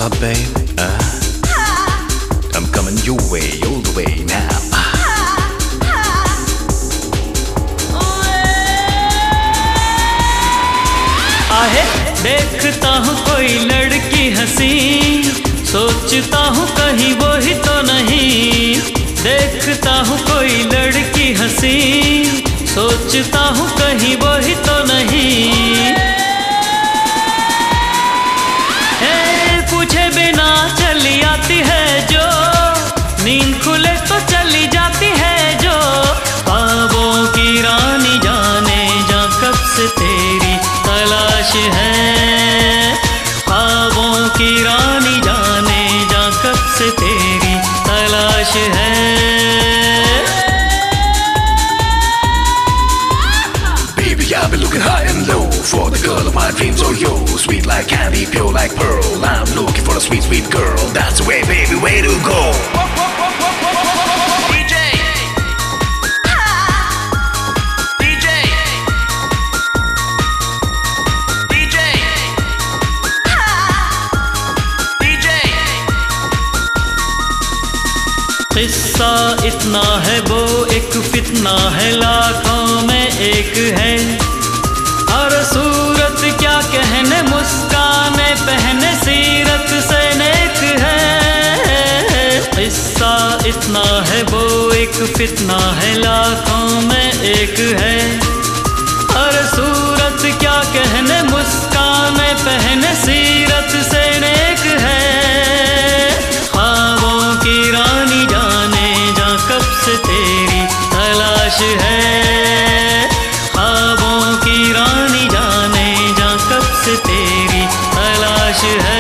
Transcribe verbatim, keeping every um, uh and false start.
up, babe? Uh, I'm coming your way, all the way now. आहे देखता हूँ कोई लड़की हंसी, सोचता हूँ कहीं वो ही तो नहीं। देखता हूँ कोई लड़की हंसी, सोचता हूँ कहीं वो ही तो नहीं। हे पूछे बिना चली आती है जो, नींद खुले तो चली जाती है जो। ख्वाबों की रानी जाने जा कब से तेरी तलाश है। ख्वाबों की रानी जाने जा कब से तेरी तलाश है। Baby, I've been looking high and low for the girl of my dreams, oh yo. Sweet like candy, pure like pearl. I'm looking for a sweet, sweet girl. That's the way, baby, way to go. D J D J D J D J किस्सा इतना है वो एक फितना है, लाखों में एक है। हर सूरत क्या कहने, मुस्काने पहने सीरत से नेक है। किस्सा इतना है वो एक फितना है, लाखों में एक है। हर सूरत क्या कहने, मुस्काने पहने सीरत से नेक है। ख्वाबों की रानी जाने जा कब से तेरी तलाश है। ख्वाबों की रानी जाने जा कब से तेरी तलाश है।